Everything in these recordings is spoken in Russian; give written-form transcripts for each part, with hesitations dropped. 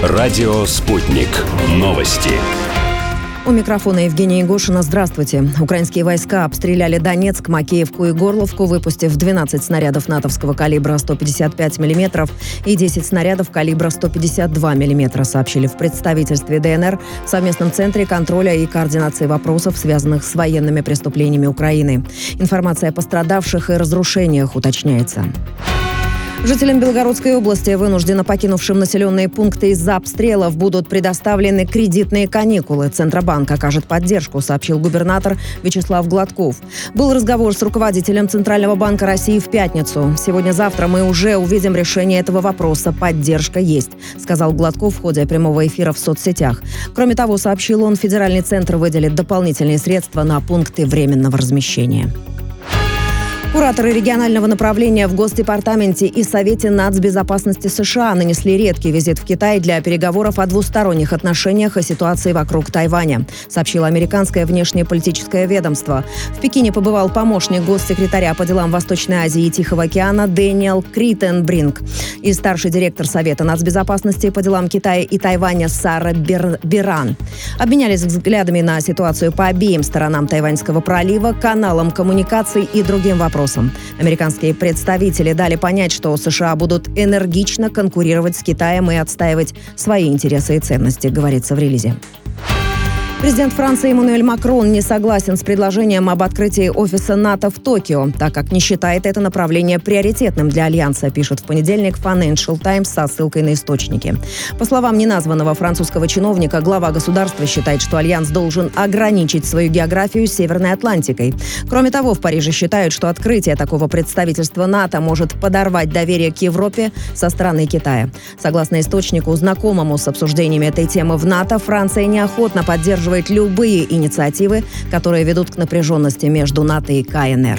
Радио «Спутник». Новости. У микрофона Евгения Егошина. Здравствуйте. Украинские войска обстреляли Донецк, Макеевку и Горловку, выпустив 12 снарядов натовского калибра 155 мм и 10 снарядов калибра 152 мм, сообщили в представительстве ДНР в совместном центре контроля и координации вопросов, связанных с военными преступлениями Украины. Информация о пострадавших и разрушениях уточняется. Жителям Белгородской области, вынужденно покинувшим населенные пункты из-за обстрелов, будут предоставлены кредитные каникулы. Центробанк окажет поддержку, сообщил губернатор Вячеслав Гладков. Был разговор с руководителем Центрального банка России в пятницу. Сегодня-завтра мы уже увидим решение этого вопроса. Поддержка есть, сказал Гладков в ходе прямого эфира в соцсетях. Кроме того, сообщил он, федеральный центр выделит дополнительные средства на пункты временного размещения. Кураторы регионального направления в Госдепартаменте и Совете нацбезопасности США нанесли редкий визит в Китай для переговоров о двусторонних отношениях и ситуации вокруг Тайваня, сообщило американское внешнеполитическое ведомство. В Пекине побывал помощник госсекретаря по делам Восточной Азии и Тихого океана Дэниел Криттенбринг и старший директор Совета нацбезопасности по делам Китая и Тайваня Сара Берран. Обменялись взглядами на ситуацию по обеим сторонам Тайваньского пролива, каналам коммуникаций и другим вопросам. Американские представители дали понять, что США будут энергично конкурировать с Китаем и отстаивать свои интересы и ценности, говорится в релизе. Президент Франции Эммануэль Макрон не согласен с предложением об открытии офиса НАТО в Токио, так как не считает это направление приоритетным для Альянса, пишет в понедельник Financial Times со ссылкой на источники. По словам неназванного французского чиновника, глава государства считает, что Альянс должен ограничить свою географию Северной Атлантикой. Кроме того, в Париже считают, что открытие такого представительства НАТО может подорвать доверие к Европе со стороны Китая. Согласно источнику, знакомому с обсуждениями этой темы в НАТО, Франция неохотно поддерживает любые инициативы, которые ведут к напряженности между НАТО и КНР.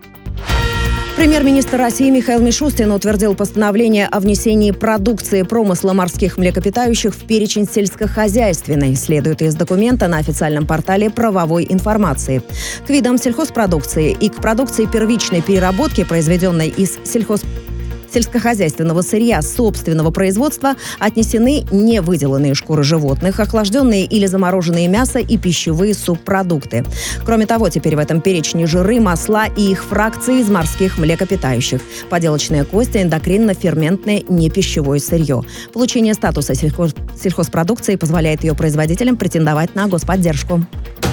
Премьер-министр России Михаил Мишустин утвердил постановление о внесении продукции промысла морских млекопитающих в перечень сельскохозяйственной, следует из документа на официальном портале правовой информации. К видам сельхозпродукции и к продукции первичной переработки, произведенной из сельскохозяйственного сырья собственного производства, отнесены невыделанные шкуры животных, охлажденные или замороженные мясо и пищевые субпродукты. Кроме того, теперь в этом перечне жиры, масла и их фракции из морских млекопитающих, поделочные кости, эндокринно-ферментное непищевое сырье. Получение статуса сельхозпродукции позволяет ее производителям претендовать на господдержку.